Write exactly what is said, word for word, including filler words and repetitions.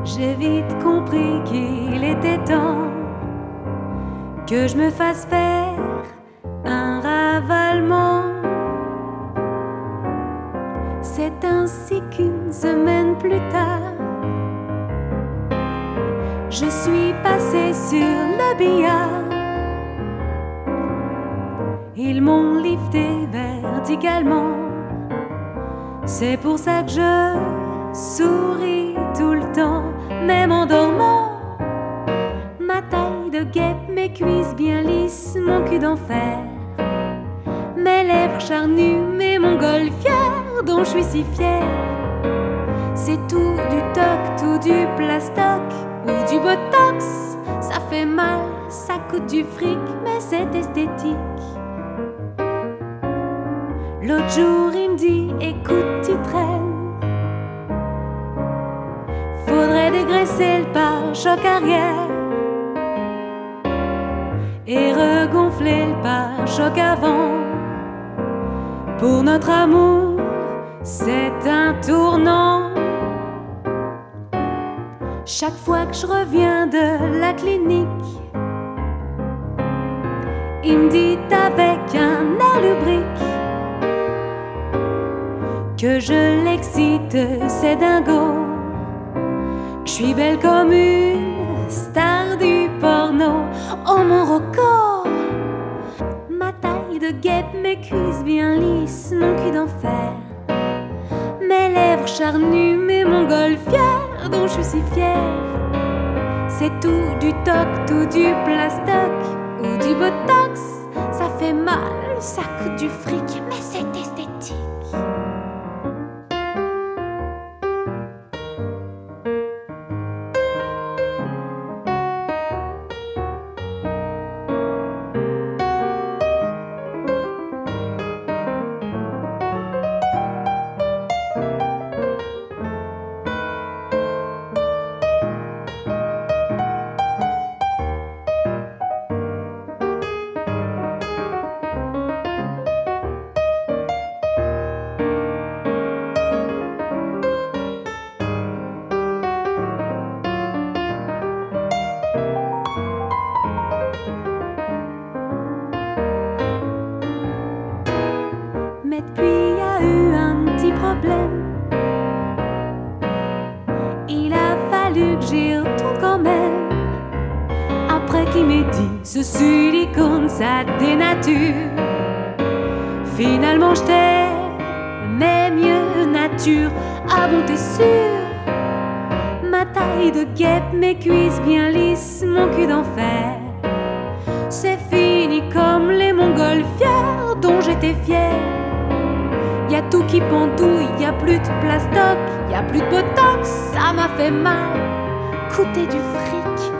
J'ai vite compris qu'il était temps que je me fasse faire un ravalement. C'est ainsi qu'une semaine plus tard, je suis passée sur le billard. Ils m'ont lifté verticalement. C'est pour ça que je souris tout le temps, même en dormant. Ma taille de guêpe, mes cuisses bien lisses, mon cul d'enfer, mes lèvres charnues, mes montgolfières dont je suis si fière. C'est tout du toc, tout du plastoc ou du botox. Ça fait mal, ça coûte du fric, mais c'est esthétique. L'autre jour il me dit, écoute tu traînes, faudrait dégraisser le pare-choc arrière et regonfler le pare-choc avant. Pour notre amour, c'est un tournant. Chaque fois que je reviens de la clinique, il me dit avec un air lubrique que je l'excite, c'est dingo, que je suis belle comme une star du porno. Oh mon Rocco, ma taille de guêpe, mes cuisses bien lisses, mon cul d'enfer, mes lèvres charnues, mes montgolfières dont je suis si fière. C'est tout du toc, tout du plastoc ou du botox. Ça fait mal, ça coûte du fric, mais c'est esthétique. Mais depuis il y a eu un petit problème. Il a fallu que j'y retourne quand même. Après qu'il m'ait dit ce silicone ça dénature, finalement je t'aimais mieux nature. Ah bon t'es sûr? Ma taille de guêpe, mes cuisses bien lisses, mon cul d'enfer, c'est fini comme les montgolfières dont j'étais fière. Y'a tout qui pendouille, y'a plus de plastoc, y'a plus de botox. Ça m'a fait mal, coûter du fric,